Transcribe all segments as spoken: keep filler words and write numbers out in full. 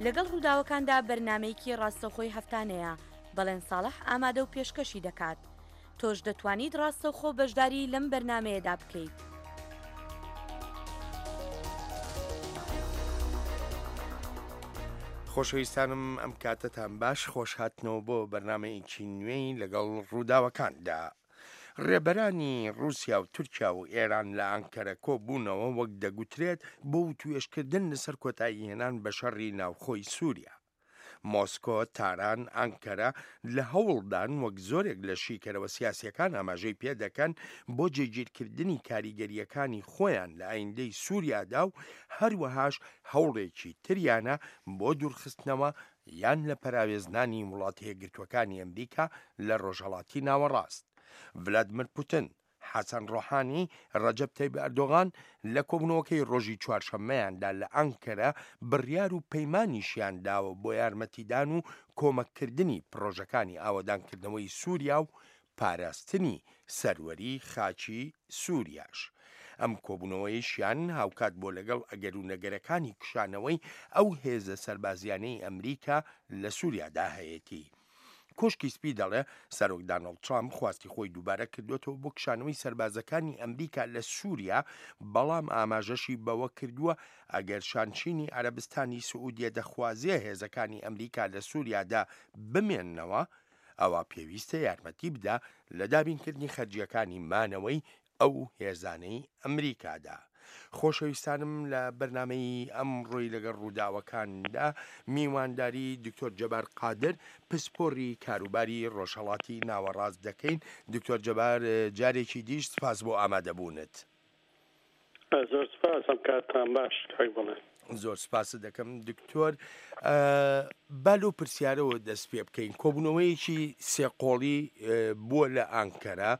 لەگەڵ ڕووداوەکاندا بەرنمەیەکی ڕاستەوخۆی هەفتانەیە بەڵێن ساڵح ئامادە و پێشکەشی دەکات. تۆش دەتوانیت ڕاستەوخۆ بەشداری لەم بەرنمەیەدا بکەیت. خۆشەویستانم ئەم کاتتان باش خۆش هاتنەوە بۆ بەرنمەیەکی نوێی لەگەڵ ڕووداوەکاندا. ڕێبەرانی رووسیا و تورکیا و ئێران لە ئەنکەرە کۆبوونەوە وەک دەگوترێت بۆ توێشکردن لەسەر کۆتایی هێنان بە شەڕی ناوخۆی سووریا. مۆسکۆ، تاران، ئەنکەرە لە هەوڵدان وەک زۆرێک لە شیکەرەوە سیاسیەکان ئاماژەی پێ دەکەن بۆ جێگیرکردنی کاریگەریەکانی خۆیان لە ئایندەی سووریادا و هەروەهاش هەوڵێکی تریانە بۆ دوورخستنەوە یان لە پەراوێزنانی وڵاتی یەکگرتووەکانی ئەمریکا لە ڕۆژهەڵاتی ناوەڕاست. ڤلادیمیر پوتین، حەسەن ڕۆحانی، ڕەجەب تەیب ئەردۆغان لە کۆبوونەوەکەی ڕۆژی چوارشەممەیاندا لە ئەنکەرە بڕیار و پەیمانیشیان داوە بۆ یارمەتیدان و کۆمەککردنی پرۆژەکانی ئاوەدانکردنەوەی سووریا و پاراستنی سەروەری خاچی سووریاش. ئەم کۆبوونەوەیشیان هاوکات بۆ لەگەڵ ئەگەر و نەگەرەکانی کشانەوەی ئەو هێزە سەربازیانەی ئەمریکا لە سووریادا هەیەتی. کۆشکی سپی دەڵێ سەرۆک دانەڵد ترامپ خواستی خۆی دووبارە کردوێتەوە بۆ کشانەوەی سەربازەکانی ئەمریکا لە سووریا، بەڵام ئاماژەشی بەوە کردووە ئەگەر شانشینی عەرەبستانی سعودیە دەخوازیە هێزەکانی ئەمریکا لە سووریادا بمێننەوە، ئەوە پێویستە یارمەتی بدا لە دابینکردنی خەرجیەکانی مانەوەی ئەو هێزانەی ئەمریکادا. خۆشەویستانم لە بەرنمەی ئەم ڕۆی لەگەڵ ڕووداوەکاندا میوانداری دکتۆر جەبار قادر، پسپۆڕی کاروباری ڕۆژهەڵاتی ناوەڕاست دەکەین. دکتۆر جەبار، جارێکی دیش سپاس بۆ ئامادەبوونت. زۆر سپاس، ئەم کاتتان باش. زۆر سپاس دەکەم دکتۆر. بالۆ پرسیارەوە دەست پێ بکەین. کۆبوونەوەیەکی سێقۆڵی بووە لە ئەنکەرە،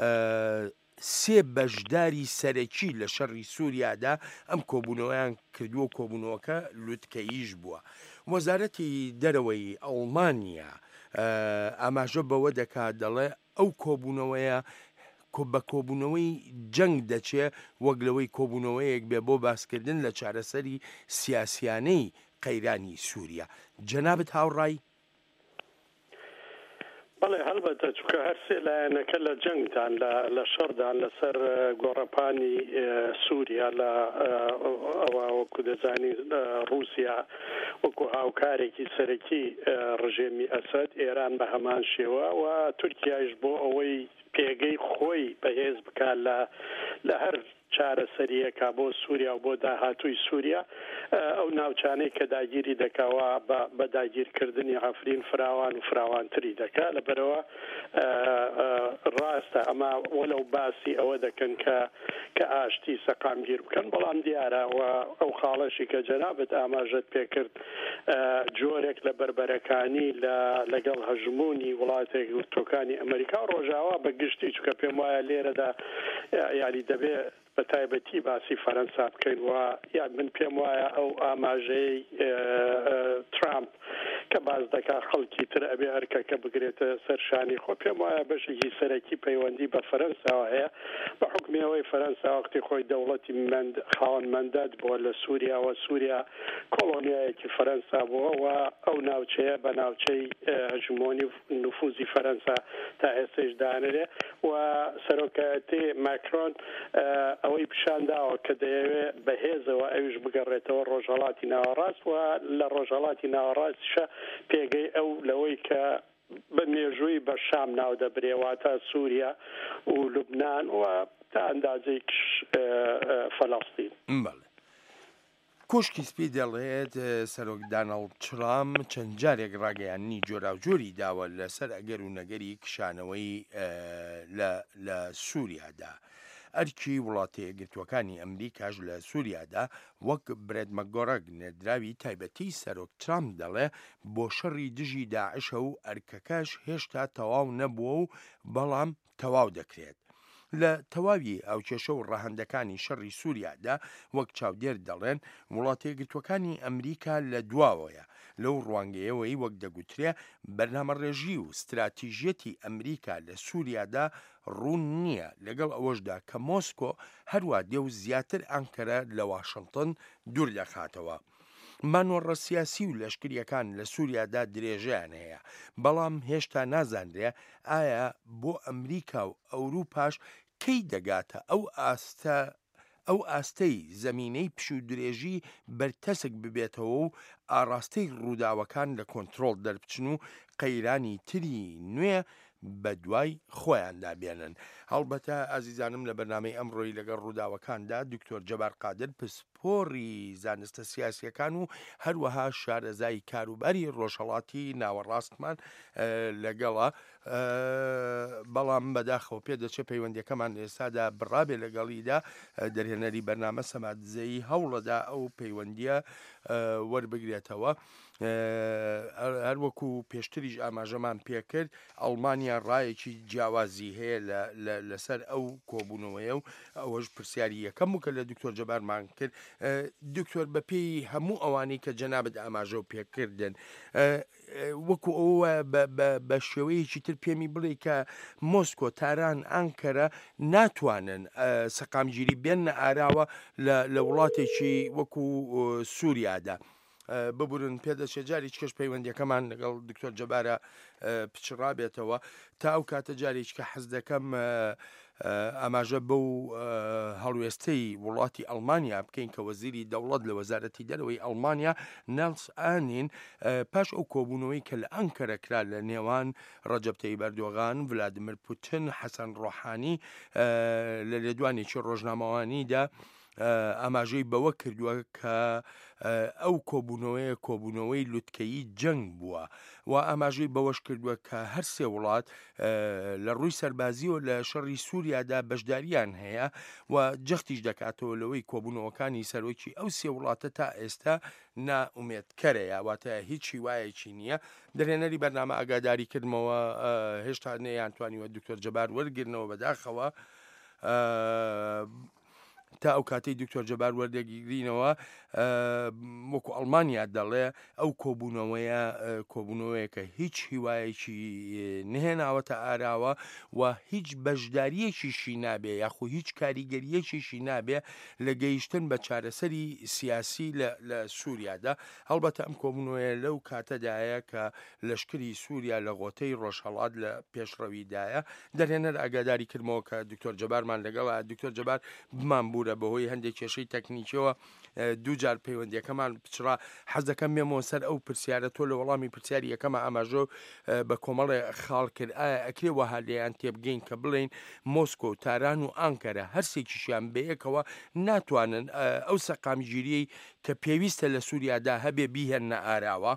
سێ بەشداری سەرەکی لە شەڕی سووریادا ئەم کۆبوونەوەیان کردووە. کۆبوونەوەکە لوتکەییش بووە. وەزارەتی دەرەوەی ئەڵمانیا ئاماژە بەوە دەکات، دەڵێ ئەو کۆبوونەوەیە بە کۆبوونەوەی جەنگ دەچێ وەک لەوەی کۆبوونەوەیەک بێ بۆ باسکردن لە چارەسەری سیاسیانەی قەیرانی سووریا. جەنابەت هاوڕای؟ بەڵێ، هەڵبەتە، چونکە هەر سێ لایەنەکە لە جەنگدان لە شەڕدان لەسەر گۆڕەپانی سووریا لە ئەوە وەکو دەزانی رووسیا وەکو هاوکارێکی سەرەکی ڕژێمی ئەسەد، ئێران بە هەمان شێوە و تورکیایش بۆ ئەوەی پێگەی خۆی بەهێز بکات لە هەر چارەسەریەکە بۆ سووریا و بۆ داهاتووی سووریا، ئەو ناوچانەی کە داگیری دەکاوە بە داگیرکردنی ئەفرین فراوان و فراوانتری دەکات. لەبەرەوە ڕاستە ئەمە وەلەو باسی ئەوە دەکەن کە کە ئاشتی سەقامگیر بکەن، بەڵام دیارە ئەو خاڵەشی کە جەنابەت ئاماژەت پێکرد جۆرێک لە بربەرەکانی لەگەڵ هەژمونی وڵاتێک یەکگرتووەکانی ئەمریکا ڕۆژاوا بە گشتی، چونکە پێم وایە لێرەدا یاری دەبێت بە تایبەتی باسی فەرەنسا بکەین و یا من پێم وایە ئەو ئاماژەی ترامپ کە باز دەکا خەڵکی تر ئەبێ هەرکەکە بگرێتە سەرشانی خۆ، پێم وایە بەشێکی سەرەکی پەیوەندی بە فەرەنساوە هەیە بە حکمیەوەی فەرەنسا وەختی خۆی دەوڵەتی خاوەن مەندەت بووە لە سووریا و سووریا کۆڵۆنیایەکی فەرەنسا بووە و ئەو ناوچەیە بە ناوچەی هەژمۆنی نفوزی فەرەنسا تا ئێستش دانرێ و سەرۆکایەتی ماکرۆن ئەوەی پیشانداوە کە دەیەوێت بەهێزەوە ئەویش بگەڕێتەوە ڕۆژهەڵاتی ناوەڕاست و لە ڕۆژهەڵاتی ناوەڕاستیشە پێگەی ئەو لەوەی کە بە مێژووی بە شام ناو دەبرێواتە سووریا و لوبنان و تا ئەندازەیەکیش فەڵەستین. کۆشکی سپی دەڵێت سەرۆک دانەڵد ترامپ چەند جارێک ڕاگەیاندنی جۆراوجۆری داوە لەسەر ئەگەر و نەگەری کشانەوەی لە سووریادا. ئەرکی وڵاتە یەکگرتووەکانی ئەمریکاش لە سووریادا وەک برێد مەگۆڕەگ نێردراوی تایبەتی سەرۆک ترامپ دەڵێ بۆ شەڕی دژی داعشە و ئەرکەکەش هێشتا تەواو نەبووە و بەڵام تەواو دەکرێت. لە تەواوی ئەو کێشە و ڕەهەندەکانی شەڕی سووریادا وەک چاودێر دەڵێن وڵاتە یەکگرتووەکانی ئەمریکا لە دواوەیە. لەو ڕوانگەیەوەی وەک دەگوترێ بەرنامەڕێژی و استراتیژیەتی ئەمریکا لە سووریادا ڕوون نییە، لەگەڵ ئەوەشدا کە مۆسکۆ هەروە دێو زیاتر ئەنکەرە لە واشنگتن دوور دەخاتەوە. مانۆڕە سیاسی و لەشکریەکان لە سووریادا درێژیان هەیە، بەڵام هێشتا نازانرێ ئایا بۆ ئەمریکا و ئەوروپاش کەی دەگاتە ئەو ئاستە ئەو ئاستەی زەمینەی پش و درێژی بەرتەسک ببێتەوە و ئاڕاستەی ڕووداوەکان لە کۆنتترۆل دەربچن و قەیرانی تری نوێ بە دوای خۆیاندا بێنن. هەڵبەتە ئازیزانم لە بەرنامەی ئەمڕۆی لەگەڵ ڕووداوەکاندا دکتۆر جەبار قادر پسپۆڕی زانستە سیاسیەکان و هەروەها شارەزای کاروباری ڕۆژهەڵاتی ناوەڕاستمان لەگەڵە، بەڵام بەداخەوە پێ دەچێت پەیوەندیەکەمان ئێستادا بڕابێ لەگەڵیدا دەرهێنەری بەرنامە سەمادزەیی هەوڵەدا ئەو پەیوەندیە وەربگرێتەوە. هەروەکو پێشتریش ئاماژەمان پێکرد ئەڵمانیا ڕایەکی جیاوازی هەیە لەسەر ئەو کۆبوونەوەیە و ئەوەش پرسیاری یەکەم و کە لە دکتۆر جەبارمان کرد. دکتۆر بەپێی هەموو ئەوانەی کە جەنابەت ئاماژە و پێکردن، وەکو ئەوە بە شێوەیەکی تر پێمی بڵێ کە مۆسکۆ، تاران، ئەنکەرە ناتوانن سەقامگیری بێنە ئاراوە لە وڵاتێکی وەکو سووریادا ببورن. پێدەچێت جارێک کەش پەیوەندیەکەمان لەگەڵ دکتۆر جەبارە پچڕابێتەوە. تا ئەو کاتە جارێک کە حەز دەکەم ئاماژە بەو هەڵوێستەی وڵاتی ئەڵمانیا بکەین کە وەزیری دەوڵەت لە وەزارەتی دەرەوەی ئەڵمانیا نێلس ئانین پاش ئەو کۆبوونەوەی کە لە ئەنکەرە کرا لە نێوان ڕەجەب تەیب ئەردۆغان، ڤلادیمیر پوتین، حەسەن ڕۆحانی لە لێدوانێکی ڕۆژنامەوانیدا ئاماژەی بەوە کردووە کە ئەو کۆبوونەوەیە کۆبوونەوەی لوتکەیی جەنگ بووە و ئاماژەی بەوەش کردووە کە هەر سێ وڵات لە ڕووی سەربازی و لە شەڕی سووریادا بەشداریان هەیە و جەختیش دەکاتەوە لەوەی کۆبوونەوەکانی سەرۆکی ئەو سێ وڵاتە تا ئێستا نائومێدکەرەیە، واتە هیچی وایەکی نییە. دەرهێنەری بەرنامە ئاگاداری کردمەوە هێشتا نەیانتوانیوە دکتۆر جەبار وەرگرنەوە بەداخەوە تا ئەو کاتەی دکتۆر جەبار وەردەگیرینەوە. وەکو ئەڵمانیا دەڵێ ئەو کۆبوونەوەیە کۆبوونەوەیە کە هیچ هیوایەکی نهێناوەتە ئاراوە و هیچ بەشداریەکیشی نابێ یاخو هیچ کاریگەریەکیشی نابێ لە گەیشتن بە چارەسەری سیاسی لە سووریادا. هەڵبەتە ئەم کۆبوونەوەیە لەو کاتەدایە کە لەشکری سووریا لە غۆتەی ڕۆژهەڵات لە پێشڕەویدایە. دەرهێنەر ئاگاداری کردمەوە کە دکتۆر جەبارمان لەگەڵە. دکتۆر جەبار بمان بوورە بەهۆی هەندێک کێشەی تەکنیکیەوە دووجار پەیوەندیەکەمان پچڕا. حەز دەکەم بێمەوە سەر ئەو پرسیارە تۆ لە وەڵامی پرسیاری یەکەمە ئاماژە بە کۆمەڵێ خاڵ کرد. ئایا ئەکرێ وەها لێیان تێبگەین کە بڵێن مۆسکۆ، تاران و ئەنکەرە هەرسێکیشیان بەیەکەوە ناتوانن ئەو سەقامگیریەی کە پێویستە لە سووریادا هەبێ بیهێنە ئاراوە؟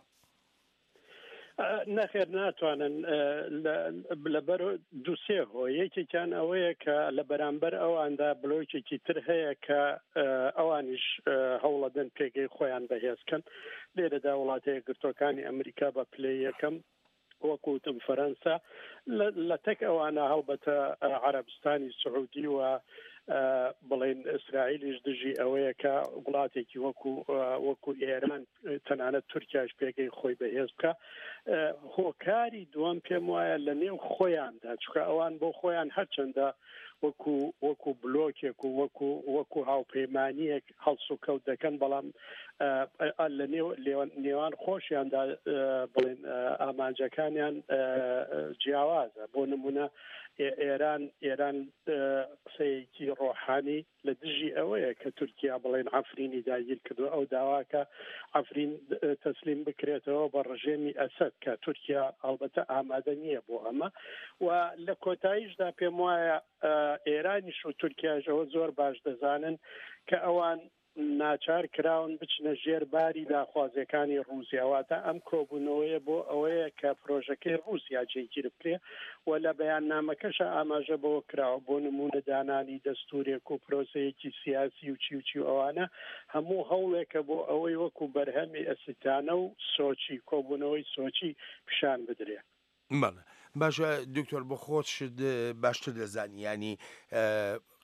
نەخێر ناتوانن لەبەر دووسێ هۆ. یەکێکیان ئەوەیە کە لە بەرامبەر ئەواندا بلۆکێکی تر هەیە کە ئەوانیش هەوڵەدەن پێگەی خۆیان بەهێزکەن. لێرەدا وڵاتە یەکگرتووەکانی ئەمریکا بە پلەی یەکەم وەکوتم فەرەنسا لە تەک ئەوانە هەڵبەتە عەرەبستانی سعودی و بڵێن ئیسرائیلیش دژی ئەوەیە کە وڵاتێکی وەکو وەکو ئێران تەنانەت تورکیاش پێگەی خۆی بەهێز بکە. هۆکاری دووەم پێم وایە لە نێو خۆیاندا، چونکە ئەوان بۆ خۆیان هەرچەندە وەکو وەکو بلۆکێک و وەکو وەکو هاوپەیمانیەک هەڵس و کەوت دەکەن، بەڵام لە نێوان خۆشیاندا بڵێن ئامانجەکانیان جیاوازە. بۆ نمونە ئێران ئێران قسەیەکی ڕۆحانی لە دژی ئەوەیە کە تورکیا بڵێن عەفرینی داگیر کردو، ئەو داواکە عەفرین تەسلیم بکرێتەوە بە ڕژێمی ئەسەد کە تورکیا هەڵبەتە ئامادە نییە بۆ ئەمە. و لە کۆتاییشدا پێم وایە ئێرانیش و تورکیاژەوە زۆر باش دەزانن کە ئەوان ناچار کراون بچنە ژێر باری داخوازیەکانی ڕووسیاواتە ئەم کۆبوونەوەیە بۆ ئەوەیە کە پرۆژەکەی ڕووسیا جێگیر بکرێ و لە بەیاننامەکەشە ئاماژە بەوە کراوە بۆ نمونە دانانی دەستورێک و پرۆسەیەکی سیاسی و چی و چی و ئەوانە هەموو هەوڵێکە بۆ ئەوەی وەکو بەرهەمی ئەستانە و سۆچی کۆبوونەوەی سۆچی پیشان بدرێ. باشە دکتۆر بۆ خۆت باشتر دەزانی، ینی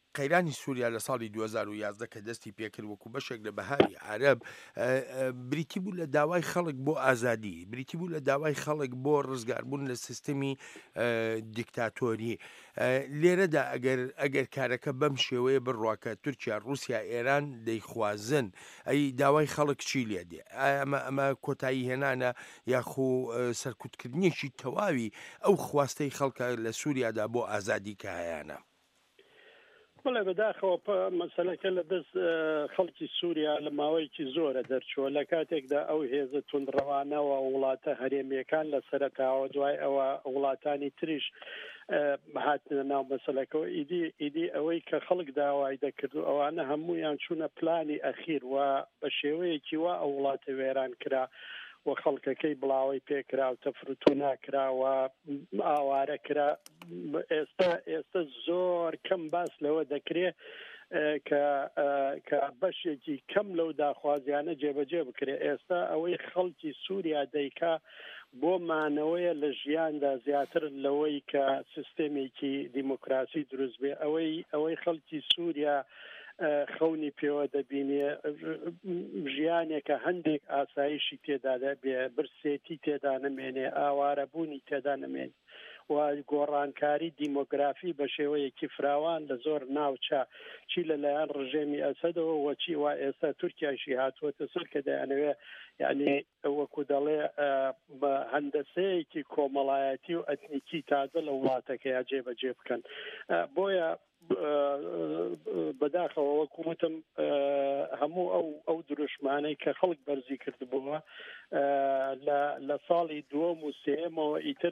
قەیرانی سووریا لە ساڵی دوو هەزار و یازدە کە دەستی پێکرد وەکو بەشێک لە بەهاری عەرەب بریتی بوو لە داوای خەڵک بۆ ئازادی، بریتی بوو لە داوای خەڵک بۆ ڕزگاربوون لە سیستەمی دیکتاتۆری. لێرەدا ئەگەر ئەگەر کارەکە بەم شێوەیە بڕواکە تورکیا رووسیا ئێران دەیخوازن ئەی داوای خەڵک چی لێ دێ؟ ئەمە ئەمە کۆتایی هێنانە یاخۆ سەرکوتکردنیەکی تەواوی ئەو خواستەی خەڵکە لە سووریادا بۆ ئازادی کە هەیەە. بڵێ بەداخەوە مەسەلەکە لە دەست خەڵکی سووریا لە ماوەیەکی زۆرە دەرچووە لە کاتێکدا ئەو هێزە توندڕەوانەوە وڵاتە هەرێمیەکان لە سەرەتاوە دوای ئەوە وڵاتانی تریش هاتنە ناو مەسەلەکەەوە ئیدی ئیدی ئەوەی کە خەڵک داوای دەکرد و ئەوانە هەموویان چوونە پلانی ئەخیر و بە شێوەیەکی وا ئەو وڵاتە وێران کرا و خەڵکەکەی بڵاوی پێکرا و تەفروتو ناکراوە ئاوارە کرا. ئێستا ئێستا زۆر کەم باس لەوە دەکرێت کە بەشێکی کەم لەو داخوازیانە جێبەجێ بکرێ. ئێستا ئەوەی خەڵکی سووریا دەیکا بۆ مانەوەیە لە ژیاندا زیاتر لەوەی کە سیستێمێکی دیموکراسی دروست بێ. ئەوەی ئەوەی خەڵکی سووریا خەونی پێوە دەبینێ ژیانێکە هەندێک ئاسایشی تێدا دەبێ، برسێتی تێدا نەمێنێ، ئاوارەبوونی تێدا نەمێنێ و گۆڕانکاری دیمۆگرافی بە شێوەیەکی فراوان لە زۆر ناوچە چی لەلایەن ڕژێمی ئەسەدەوە وەچی وا ئێستا تورکیاشی هاتووەتە سەر کە دەیانەوێ یعنی وەکو دەڵێ بە هەندەسەیەکی کۆمەڵایەتی و ئەتنیکی تازە لە وڵاتەکەیان جێبەجێ بکەن. بۆیە بەداخەوە وەکووتم هەموو ئەو ئەو دروشمانەی کە خەڵک بەرزی کردبووە لە ساڵی دووەم و سێمەوە ئیتر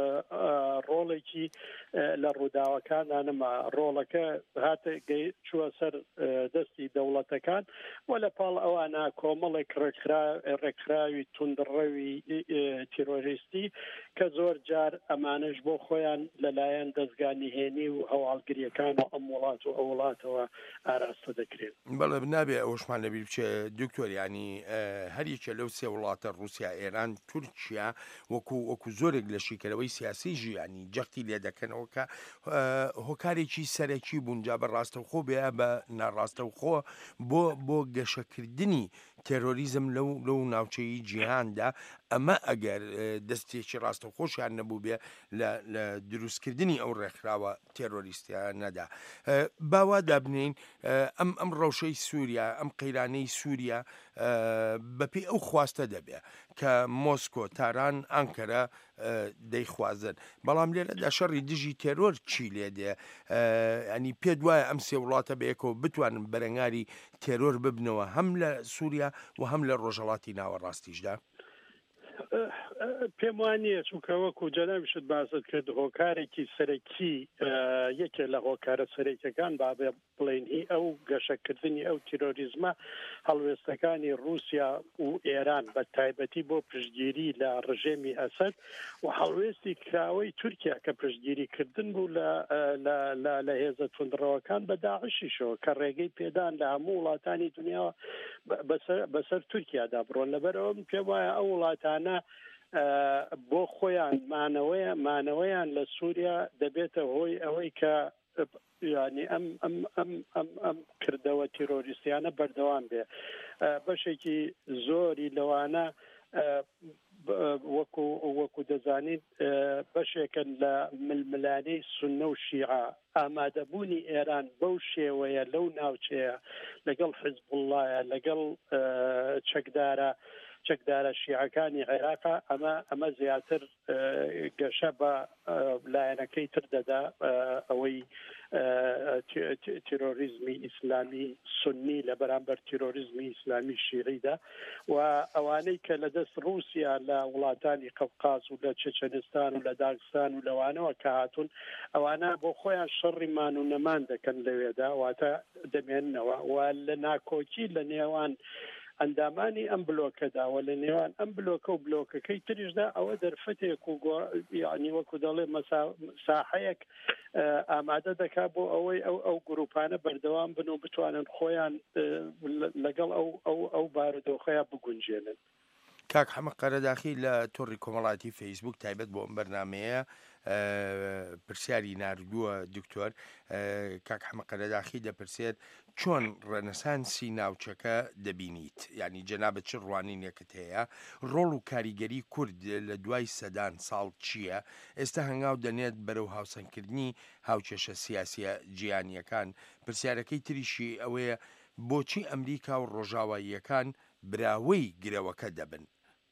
ڕۆڵێکی لە ڕووداوەکاندا نەما. ڕۆڵەکە هاتە چووە سەر دەستی دەوڵەتەکان و لە پاڵ ئەوانە کۆمەڵێک ڕێکخراوی توندڕەوی تیرۆریستی کە زۆر جار ئەمانش بۆ خۆیان لەلایەن دەستگانی هێنی و هەواڵگریەکان و ئەم وڵات و ئەو وڵاتەوە ئاراستە دەکرێت. بەڵێ بنابێ ئەوشمان لەبیر بچێ دکتۆر، ینی هەریەکە لەو سێ وڵاتە رووسیا ئێران تورکیا وەکو وەکو زۆرێک لە شیکەرەوەی سیاسی ژیانی جەختی لێ دەکەنەوە کە هۆکارێکی سەرەکی بوونجا بە ڕاستەوخۆ بێ بە ناڕاستەوخۆ بۆ بۆ گەشەکردنی تێرۆریزم لەو لەو ناوچەی جیهاندا. ئەمە ئەگەر دەستێکی ڕاستەوخۆشیان نەبوو بێ لە دروستکردنی ئەو ڕێکخراوە تێرۆریستیانەدا. باوا دابنین ئەم ئەم ڕەوشەی سووریا ئەم قەیرانەی سووریا بەپێی ئەو خواستە دەبێ کە مۆسکۆ تاران ئەنکەرە دەیخوازن. بەڵام لێرەدا شەڕی دژی تێرۆر چی لێ دێ؟ ئەنی پێ دوایە ئەم سێ وڵاتە بەیەکەوە بتوانن بەرەنگاری تێرۆر ببنەوە هەم لە سووریا و هەم لە ڕۆژهەڵاتی ناوەڕاستیشدا؟ پێم وانە چونکە وەکو جەنابیشت باست کرد هۆکارێکی سەرەکی یەکێ لە هۆکارە سەرەکیەکان بابێ بڵێن ئەو گەشەکردنی ئەو تیرۆریزمە هەڵوێستەکانی رووسیا و ئێران بە تایبەتی بۆ پشتگیری لە ڕژێمی ئەسەد و هەڵوێستی کراوەی تورکیا کە پشتگیریکردن بوو لە هێزە توندڕەوەکان بە داعشیشەوە کە ڕێگەی پێدان لە هەموو وڵاتانی دنیا بەسەر تورکیادا بڕۆن. لەبەرەوە پێم وایە ئەو وڵاتانە بۆ خۆیان مانەوەیە مانەوەیان لە سووریا دەبێتە هۆی ئەوەی کە ینی ئەم ئەم ئەم ئەم ئەم کردەوە تیرۆریستیانە بەردەوام بێ. بەشێکی زۆری لەوانە وەکو وەکو دەزانیت بەشێکن لە ململانەی سونە و شیعە ئامادەبوونی ئێران بەو شێوەیە لەو ناوچەیە لەگەڵ حیزبوڵڵایە لەگەڵ چەکدارە چەکدارە شیعەکانی عێراقا ئەمە ئەمە زیاتر گەشە بە لایەنەکەی تر دەدا ئەوەی تیرۆریزمی ئیسلامی سنی لە بەرامبەر تیرۆریزمی ئیسلامی شیعیدا و ئەوانەی کە لە دەست رووسیا لە وڵاتانی قەفقاز و لە چەچەنستان و لە داگستان و لەوانەوە کە هاتوون ئەوانە بۆ خۆیان شەڕی مان و نەمان دەکەن لەوێدا واتە دەمێننەوە و لە ناکۆکی لە نێوان ئەندامانی ئەم بلۆکەداوە لە نێوان ئەم بلۆکە و بلۆکەکەی تریشدا ئەوە دەرفەتێک و یعنی وەکو دەڵێ ساحەیەک ئامادە دەکا بۆ ئەوەی ئەو ئەو گروپانە بەردەوام بن و بتوانن خۆیان لەگەڵ ئەو ئەو ئەو بارودۆخەیە بگونجێنن. کاک حەمە قەرەداخی لە تۆڕی کۆمەڵاتی فەیسبوک تایبەت بۆ ئەم بەرنامەیە پرسیاری نردووە دکتۆر کاک حەمەقەرەداخی دەپرسێت چۆن ڕەنەسانسی ناوچەکە دەبینیت، یعنی جەنابەت چ ڕوانینێکت هەیە، ڕۆڵ و کاریگەری کورد لە دوای سەدان ساڵ چییە، ئێستا هەنگاو دەنێت بەرەو هاوسەنگکردنی هاوچێشە سیاسیە جیهانیەکان. پرسیارەکەی تریشی ئەوەیە بۆچی ئەمریکا و ڕۆژاواییەکان براوەی گرەوەکە دەبن؟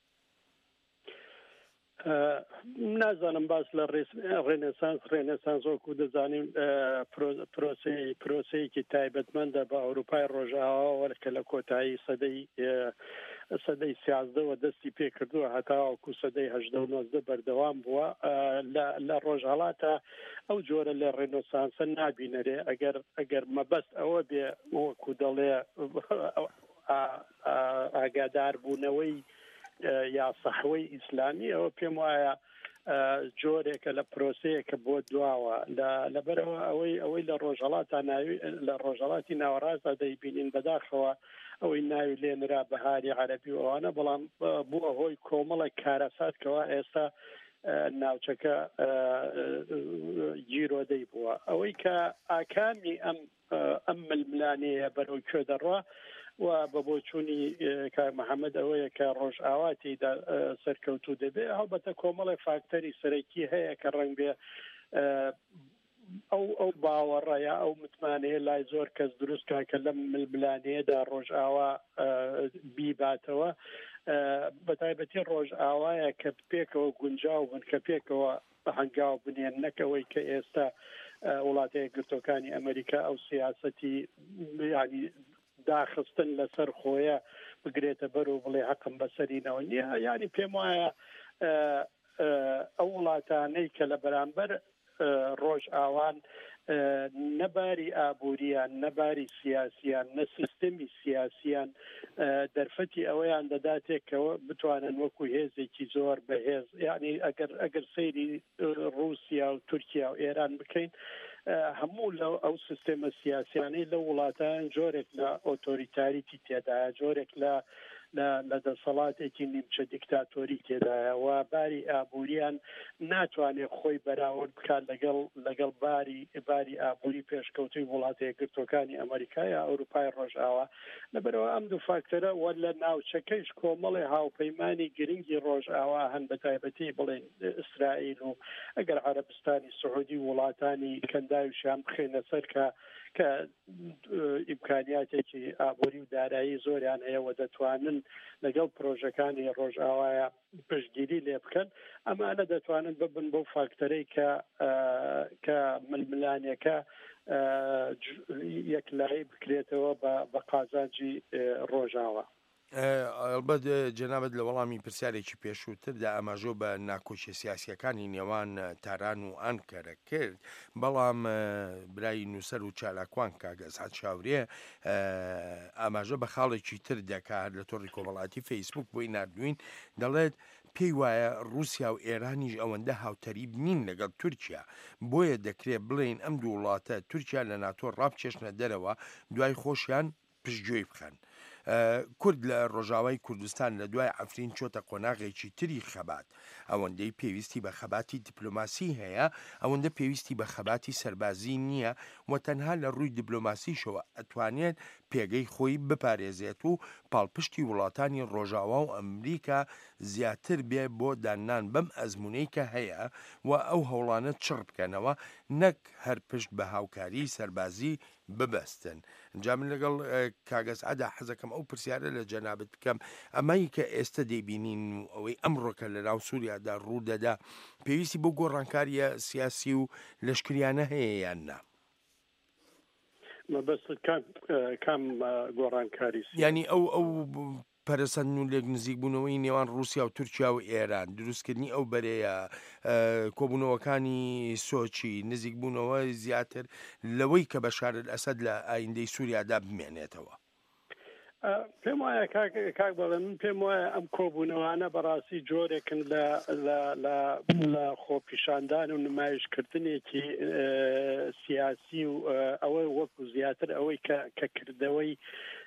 نازانم باس لە ڕێنەسانس ڕێنەسانس وەکو دەزانین پرۆسی پرۆسەیەکی تایبەتمەندە بە ئەوروپای ڕۆژاوە کە لە کۆتایی سەدەی سەدەی سیازدەوە دەستی پێ کردووە هەتاوەکو سەدەی هەژدە و نۆزدە بەردەوام بووە. لە ڕۆژهەڵاتە ئەو جۆرە لە ڕێنەسانسە نابینەرێ ئەگەر ئەگەر مەبەست ئەوە بێ وەکو دەڵێ ئاگادار بوونەوەی یا سەحوەی ئیسلامی، ئەوە پێم وایە جۆرێکە لە پرۆسەیەکە بۆ دواوە لەبەرەوە ئەوەی ئەوەی لە ڕۆژهەڵاتە ناوی لە ڕۆژهەڵاتی ناوەڕاستدا دەیبینین بەداخەوە ئەوەی ناوی لێنرا بەهاری عەرەبی و ئەوانە، بەڵام بووە هۆی کۆمەڵێک کارەساتکەوە ئێستا ناوچەکە گیرۆدەی بووە. ئەوەی کە ئاکامی ئەم ئەم ململانەیە بەرەو کوێ دەڕوا و بە بۆچوونی کاک محەممەد ئەوەیە کە ڕۆژئاواتی سەرکەوتوو دەبێ هەڵبەتە کۆمەڵی فاکتەری سەرەکی هەیە کە ڕەنگ بێ ئەو ئەو باوەڕەیە ئەو متمانەیە لای زۆر کەس دروستکە کە لەم ململانەیەدا ڕۆژئاوا بیباتەوە، بەتایبەتی ڕۆژئاوایە کە پێکەوە گونجاو بن کە پێکەوە هەنگاو بنێن نەکەوەی کە ئێستا وڵاتەیە گرتوەکانی ئەمریکا ئەو سیاسەتی ینی داخستن لەسەر خۆیە بگرێتە بەر و بڵێ حەقم بەسەرینەوە نییە. یعنی پێم وایە ئەو وڵاتانەی کە لە بەرامبەر ڕۆژئاوان نەباری ئابووریان نەباری سیاسیان نە سیستەمی سیاسیان دەرفەتی ئەوەیان دەداتێکەوە بتوانن وەکو هێزێکی زۆر بەهێز، یعنی ئەگەر ئەگەر سەیری رووسیا و تورکیا و ئێران بکەین هەموو لەو ئەو سیستەمە سیاسیانەی لە وڵاتان جۆرێک لە ئۆتۆریتاریتی تێدایە، جۆرێک لە لە دەسەڵاتێکی نیمچە دیکتاتۆری تێدایە و باری ئابووریان ناتوانێت خۆی بەراورد بکات لەگەڵ لەگەڵ باری باری ئابووری پێشکەوتوی وڵاتەیە گرتوەکانی ئەمریکا یا ئەوروپای ڕۆژئاوا. لەبەرەوە ئەم دوو فاکتەرە وە لە ناوچەکەیش کۆمەڵی هاوپەیمانی گرنگی ڕۆژئاوا هەن بەتایبەتی بڵێن ئیسرائیل و ئەگەر عەرەبستانی سعودی وڵاتانی کەنداوی شام بخێنە سەر کە کە ئیمکانیاتێکی ئابووری و دارایی زۆریان هەیە و دەتوانن لەگەڵ پرۆژەکانی ڕۆژئاوایە پشتگیری لێ بکەن، ئەمانە دەتوانن ببن بۆ فاکتەرەی کە کە ململانیەکە یەکلایی بکرێتەوە بە قازانجی ڕۆژئاوا. ئەلبەت جەنابەت لە وەڵامی پرسیارێکی پێشووتردا ئاماژۆ بە ناکۆچیە سیاسیەکانی نێوان تاران و ئەنکەرە کرد، بەڵام برای نووسەر و چالاکوان کاک ئەسعەد شاورێ ئاماژە بە خاڵێکی تر دەکات لە تۆڕی کۆمەڵاتی فەیسبوک بۆی نردوین، دەڵێت پێی وایە رووسیا و ئێرانیش ئەوەندە هاوتەریب نین لەگەڵ تورکیا، بۆیە دەکرێت بڵێن ئەم دوو وڵاتە تورکیا لە ناتۆ ڕابچێشنە دەرەوە دوای خۆشیان پشتگوێی بخەن. کورد لە ڕۆژاوای کوردستان لە دوای عەفرین چۆتە قۆناغێکی تری خەبات، ئەوەندەی پێویستی بە خەباتی دیپلۆماسی هەیە، ئەوەندە پێویستی بە خەباتی سەربازی نییە و تەنها لە ڕووی دیپلۆماسیشەوە ئەتوانێت پێگەی خۆی بپارێزێت و پاڵپشتی وڵاتانی ڕۆژاوا و ئەمریکا زیاتر بێ بۆ دانان بەم ئەزمونەی کە هەیە و ئەو هەوڵانە چڕ بکەنەوە، نەک هەر پشت بە هاوکاری سەربازی ببەستن. جا من لەگەڵ کاک ئەسعەدا حەزەکەم ئەو پرسیارە لە جەنابەت بکەم، ئەمەی کە ئێستا دەیبینین و ئەوەی ئەمڕۆکە لە ناو سووریادا ڕوودەدا پێویستی بۆ گۆڕانکاریە سیاسی و لەشکریانە هەیە یان نا؟ مەبەست کام گۆڕانکاری ینی ئەو ئەو پەرسەند و لێک نزیک بوونەوەی نێوان رووسیا و تورکیا و ئێران، دروستکردنی ئەو بەرەیە، کۆبوونەوەکانی سۆچی، نزیک بوونەوە زیاتر لەوەی کە بەشار ئەسەد لە ئایندەی سووریادا بمێنێتەوە. پێم وایە کاک بەڵێ من پێم وایە ئەم کۆبوونەوانە بەڕاستی جۆرێکن لە خۆپیشاندان و نمایشکردنێکی سیاسی و ئەوەی وەکو زیاتر ئەوەی کە کردەوەی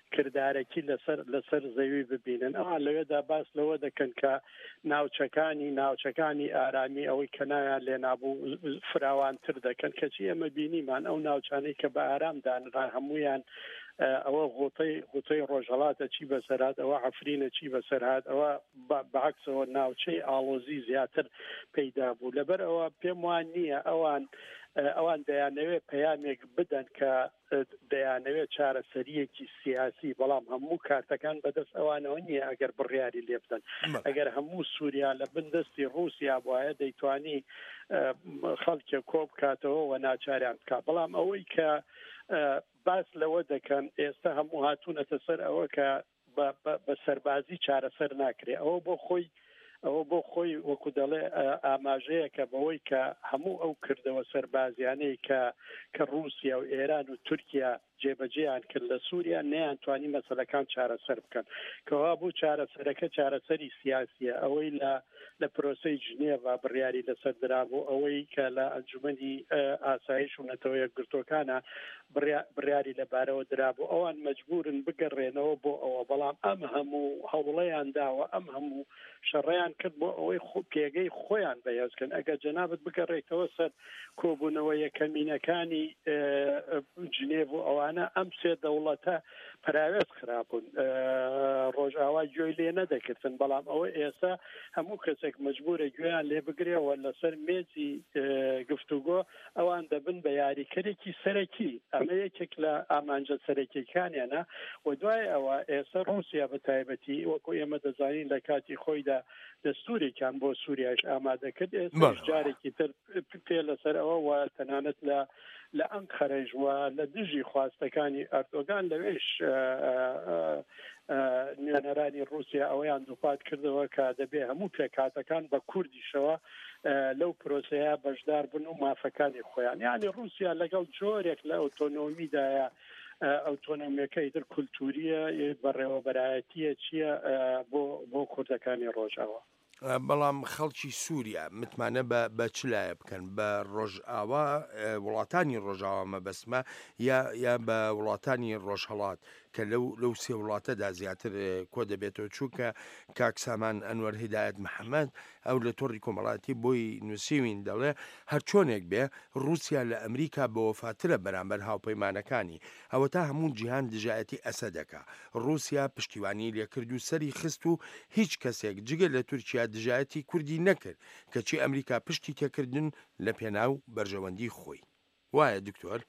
کردارێکی لەسەر لەسەر زەوی ببینن ئەوان لەوێدا باس لەوە دەکەن کە ناوچەکانی ناوچەکانی ئارامی ئەوەی کەنایان لێنابوو فراوانتر دەکەن کەچی ئەمە بینیمان ئەو ناوچانەی کە بە ئارامدانرا هەمویان ئەوە غوتەی غوتەی ڕۆژهەڵاتە چی بەسەرات ئەوە عفرینە چی بەسەرهات ئەوە بەعکسەوە ناوچەی ئاڵۆزی زیاتر پەیدا بوو لەبەر ئەوە پێم وان نییە ئەوان ئەوان دەیانەوێت پەیامێک بدەن کە دەیانەوێت چارەسەریەکی سیاسی بەڵام هەموو کارتەکان بەدەست ئەوانەوە نییە ئەگەر بڕیاری لێ بدەن ئەگەر هەموو سووریا لە بندستی رووسیا بواە دەیتوانی خەڵکێ کۆ بکاتەوە و ناچاریان بکە بەڵام ئەوەی کە باس لەوە دەکەن ئێستا هەموو هاتوونەتە سەر ئەوە کە بە سەربازی چارەسەر ناکرێ ئەوە بۆ خۆی ئەوە بۆ خۆی وەکو دەڵێ ئاماژەیە کە بەوەی کە هەموو ئەو کردەوە سەربازیانەی کە کە رووسیا و ئێران و تورکیا جێبەجێیان کرد لە سووریا نەیانتوانی مەسەلەکان چارەسەر بکەن کەوا بوو چارەسەرەکە چارەسەری سیاسیە ئەوەی لە لە پرۆسەی ژنێڤا بڕیاری لەسەر درابوو ئەوەی کە لە ئەنجومەنی ئاسایش و نەتەوە یەکگرتوەکانە بڕیاری لەبارەوە درابوو ئەوان مەجبورن بگەڕێنەوە بۆ ئەوە بەڵام ئەم هەموو هەوڵەیان داوە ئەم هەموو شەڕەیان کرد بۆ ئەوەی پێگەی خۆیان بەهێزکەن ئەگەر جەنابەت بگەڕێیتەوە سەر کۆبوونەوە یەکەمینەکانی جنێڤ و ئەوانە ئەم سێ دەوڵەتە پراوێز خراپبوون ڕۆژئاوا گوێی لێ نەدەکردن بەڵام ئەوە ئێستا هەموو کەسێک مەجبورە گوێیان لێ بگرێەوە لەسەر مێزی گفتوگۆ ئەوان دەبن بە یاریکەرێکی سەرەکی ئەمە یەکێک لە ئامانجە سەرەکیەکانیانە و دوای ئەوە ئێستا رووسیا بە تایبەتی وەکو ئێمە دەزانین لە کاتی خۆیدا دەستورێکیان بۆ سووریاش ئامادەکرد ئێستا جارێکی تر پێ لەسەر ئەوە و تەنانەت لە لە ئەم خەرەژوە لە دژی خواستەکانی ئەردۆگان لەوێش نوێنەرانی رووسیا ئەوەیان دووپات کردەوە کە دەبێ هەموو پێکاتەکان بە کوردیشەوە لەو پرۆسەیە بەشدار بن و مافەکانی خۆیان یعنی رووسیا لەگەڵ جۆرێک لە ئۆتۆنۆمیدایە ئۆتۆنۆمیەکەی تر کولتوریە بەڕێوەبەرایەتیە چییە بۆ بۆ کوردەکانی ڕۆژاوە بەڵام خەڵکی سووریا متمانە بە چلایە بکەن بە ڕۆژئاوا وڵاتانی ڕۆژاوا مەبەسمە یا بە وڵاتانی ڕۆژهەڵات کە لەو لەو سێ وڵاتەدا زیاتر کۆ دەبێتەوە چووکە کاک سامان ئەنوەر هیدایەت محەممەد ئەو لە تۆڕی کۆمەڵاتی بۆی نووسیوین دەڵێ هەر چۆنێک بێ رووسیا لە ئەمریکا بە وەفاترە بەرامبەر هاوپەیمانەکانی ئەوە تا هەموو جیهان دژایەتی ئەسە دەکا رووسیا پشتیوانی لێکرد و سەری خست و هیچ کەسێک جگە لە تورکیا دژایەتی کوردی نەکرد کەچی ئەمریکا پشتی تێکردن لە پێناو بەرژەوەندی خۆی وایە دکتۆر؟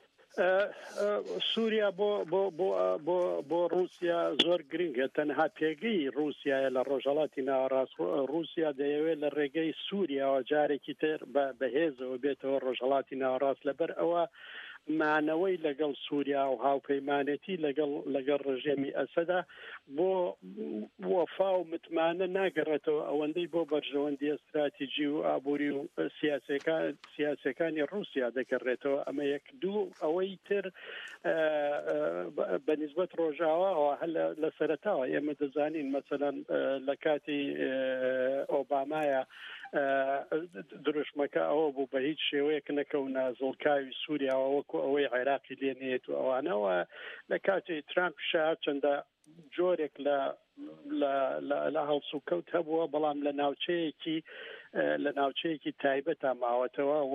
سووریا بۆ بۆ بۆ بۆ بۆ رووسیا زۆر گرنگە تەنها پێگەی رووسایە لە ڕۆژهەڵاتی ناوەڕاست رووسیا دەیەوێت لە ڕێگەی سووریاوە جارێکی تر بەهێزەوە بێتەوە ڕۆژهەڵاتی ناوەڕاست لەبەر ئەوە مانەوەی لەگەڵ سووریا و هاوپەیمانەتی لەگەڵ لەگەڵ ڕژێمی ئەسەدا بۆ وەفا و متمانە ناگەڕێتەوە ئەوەندەی بۆ بەرژەوەندی استراتیژی و ئابووری و سیاسەکانی رووسیا دەگەڕێتەوە ئەمە یەک دوو ئەوەی تر بەنسبەت ڕۆژاواەوە هەل لە سەرەتاوە ئێمە دەزانین مەسەلەن لە کاتی ئۆبامایە دروشمەکە ئەوە بوو بە هیچ شێوەیەک نەکەونە زڵکاوی سووریاوە وەکو ئەوەی عێراقی لێنێت و ئەوانەوە لە کاتی ترامپشا چەندە جۆرێک لە لە هەڵسوکەوت هەبووە بەڵام لە ناوچەیەکی لە ناوچەیەکی تایبەت ماوەتەوە و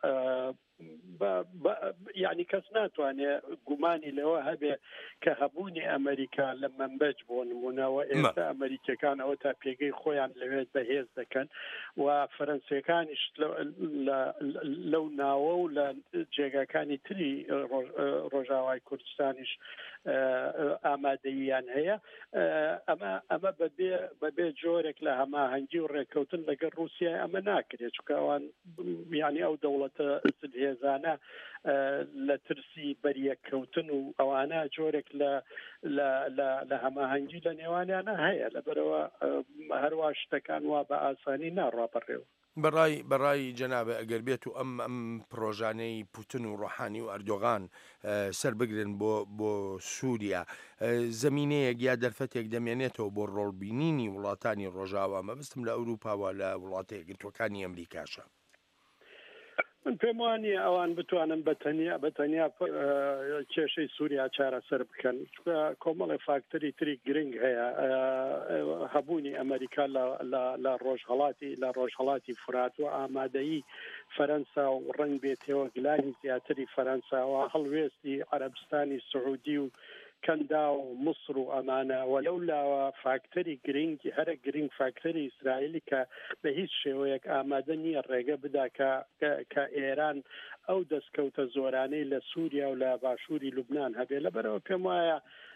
یعنی کەس ناتوانێت گومانی لەوە هەبێ کە هەبوونی ئەمریکا لە منبەج بۆ نمونەوە ئێستا ئەمریکەکان ئەوە تا پێگەی خۆیان لەوێت بەهێز دەکەن و فەرەنسیەکانیش لەو ناوە و لە جێگاکانی تری ڕۆژاوای کوردستانیش ئامادەییان هەیە ئەمە ئەمە بەبێ جۆرێک لە هەماهەنگی و ڕێکەوتن لەگەڵ رووسیا ئەمە ناکرێت چونکە ئەوان یعنی ئەو دەوڵەتە هێزانە لە ترسی بەریەککەوتن و ئەوانە جۆرێک لە هەماهەنگی لە نێوانیانە هەیە لەبەرەوە هەروە شتەکان وا بە ئاسانی ناڕاپەڕێەوە بەڕای بەڕای جەنابە ئەگەر بێت و ئەم ئەم پرۆژانەی پوتن و ڕۆحانی و ئەردۆغان سەر بگرن بۆ بۆ سووریا زەمینەیەک یا دەرفەتێک دەمێنێتەوە بۆ ڕۆڵبینینی وڵاتانی ڕۆژاوا مەبەستم لە ئەوروپاوە لە وڵاتە یەکگرتووەکانی ئەمریکاشە من پێم وانە ئەوان بتوانن بەتەنیا بەتەنیا کێشەی سووریا چارەسەر بکەن کۆمەڵی فاکتەری تری گرنگ هەیە هەبوونی ئەمریکا لە ڕۆژهەڵاتی لە ڕۆژهەڵاتی فرات و ئامادەیی فەرەنسا و ڕنگ بێتەوە گلانی زیاتری فەرەنساوە هەڵوێستی عەرەبستانی سعودی و کەندا و مصر و ئەمانە وەلەو لاوە فاکتەری گرنگی هەرە گرنگ فاکتەری ئیسرائیلی کە بە هیچ شێوەیەک ئامادە نییە ڕێگە بدا کە ئێران ئەو دەستکەوتە زۆرانەی لە سووریا و لە باشووری لوبنان هەبێ لەبەرەوە پێم وایە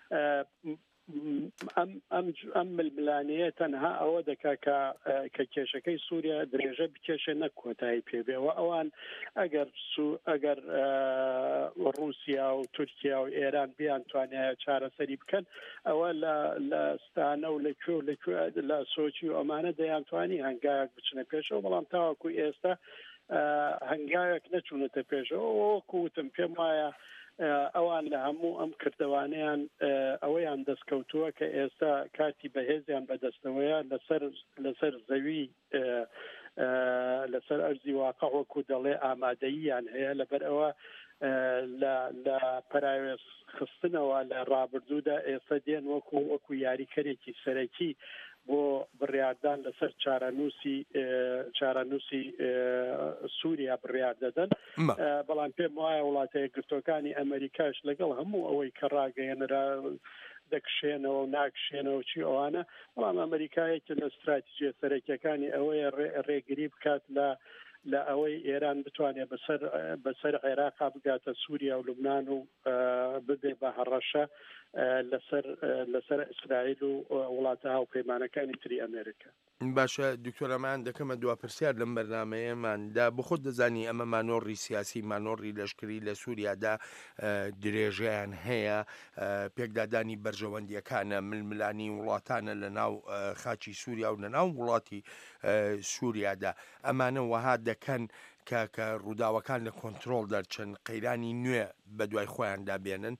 ئەم ململانەیە تەنها ئەوە دەکا کە کێشەکەی سووریا درێژە بکێشێ نەک کۆتایی پێبێەوە ئەوان ئەگەر ئەگەر رووسیا و تورکیا و ئێران بیان توانایە چارەسەری بکەن ئەوە لە ستانە و لەکوێ لەکوێ لە سۆچی و ئەمانە دەیانتوانی هەنگایەک بچنە پێشەوە بەڵام تاوەکو ئێستا هەنگایەک نەچوونەتە پێشەوە وەکوتم پێم وایە ئەوان لە هەموو ئەم کردوانیان ئەوەیان دەستکەوتووە کە ئێستا کاتی بەهێزیان بەدەستەوەیە لەسەر لەسەر زەوی لەسەر ئەرزی واقع وەکو دەڵێ ئامادەییان هەیە لەبەر ئەوە لە پەراوێز خستنەوە لە ڕابردوودا ئێستا دێن وەکو وەکو یاریکەرێکی سەرەکی بۆ بڕیاردان لەسەر چارەنووسی چارەنووسی سووریا بڕیار دەدەن بەڵام پێم وایە وڵاتە یەکگرتووەکانی ئەمریکاش لەگەڵ هەموو ئەوەی کە ڕاگەیەنرا دەکشێنەوە و ناکشێنەوە چی ئەوانە بەڵام ئەمریکایەکی لە استراتیژیە سەرەکیەکانی ئەوەیە ڕێگری بکات لە لە ئەوەی ئێران بتوانێت بەسەر بەسەر عێراقا بگاتە سووریا و لوبنان و ببێ بە هەڕەشە لەسەر لەسەر ئیسرائیل و وڵاتە هاوپەیمانەکانی تری ئەمریکا. باشە دکتۆرەمان دەکەمە دواپرسیار لەم بەرنامەیەماندا بخۆت دەزانی ئەمە مانۆڕی سیاسی مانۆڕی لەشکری لە سووریادا درێژیان هەیە پێکدادانی بەرژەوەندیەکانە ململانی وڵاتانە لە ناو خاچی سووریا و لە ناو وڵاتی سووریادا ئەمانە وەها دەکەن کە کە ڕووداوەکان لە کۆنتترۆل دەرچن قەیرانی نوێ بە دوای خۆیاندا بێنن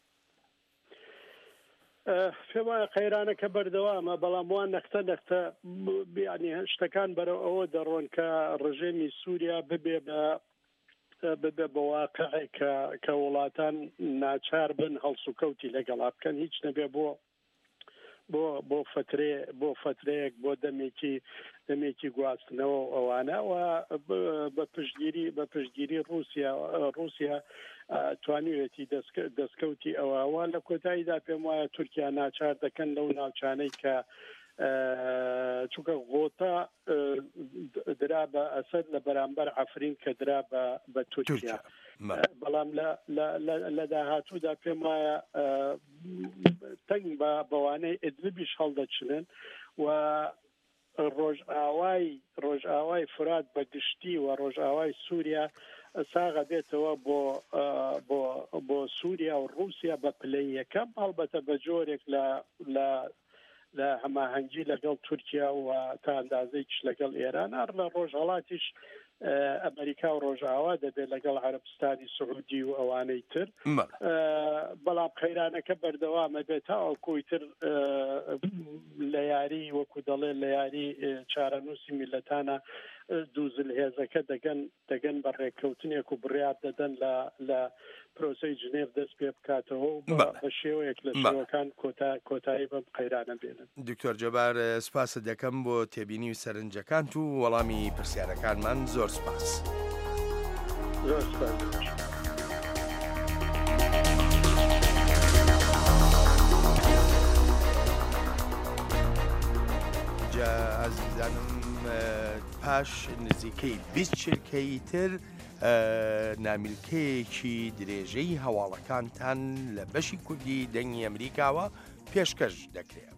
پێم وایە قەیرانەکە بەردەوامە بەڵام وان نەختە نەختە بیانی شتەکان بەرەو ئەوە دەڕۆن کە ڕژێمی سووریا ببێ بە ببێ بە واقعی کە وڵاتان ناچار بن هەڵسوکەوتی لەگەڵا بکەن هیچ نەبێ بۆ بۆ بۆ فترێ بۆ فترەیەک بۆ دەمێکی دەمێکی گواستنەوە ئەوانە و بە پشتگیری بە پشتگیری رووسیا رووسیا توانیوێتی دەستکەوتی ئەوەوە لە کۆتاییدا پێم وایە تورکیا ناچار دەکەن لەو ناوچانەی کە چونکە غۆتا درا بە ئەسەد لە بەرامبەر عەفرین کە درا بە تورکیا بەڵام لە داهاتوودا پێم وایە تەنگ بە بەوانەی ئیدلیبیش هەڵدەچنن و ڕۆژئاوای ڕۆژئاوای فرات بە گشتی و ڕۆژئاوای سووریا ساغە بێتەوە بۆ بۆ بۆ سووریا و رووسیا بە پلەی یەکەم هەڵبەتە بە جۆرێک لە لە لە هەماهەنگی لەگەڵ تورکیا و تا ئەندازەیەکیش لەگەڵ ئێران هەر لە ڕۆژهەڵاتیش ئەمریکا و ڕۆژئاوا دەبێت لەگەڵ عەرەبستانی سعودی و ئەوانەی تر بەڵام قەیرانەکە بەردەوامە بێت تاوەکوی تر لە یاری وەکو دەڵێ لە یاری چارەنووسی میلەتانە دووزل هێزەکە دەگەن دەگەن بە ڕێککەوتنێک و بڕیار دەدەن لە لە پرۆسەی جنێڤ دەست پێ بکاتەوە و بە شێوەیەک لە شێوەکان کۆتایی بەم قەیرانە بێنن. دکتۆر جەبار سپاسە دەکەم بۆ تێبینی و سەرنجەکان و وەڵامی پرسیارەکانمان زۆر سپاس. زۆر سپاس. ئازیزانم پاش نزیکەی بیست چرکەی تر نامیلکەیەکی درێژەی هەواڵەکانتان لە بەشی کوردی دەنگی ئەمریکاوە پێشکەش دەکرێت.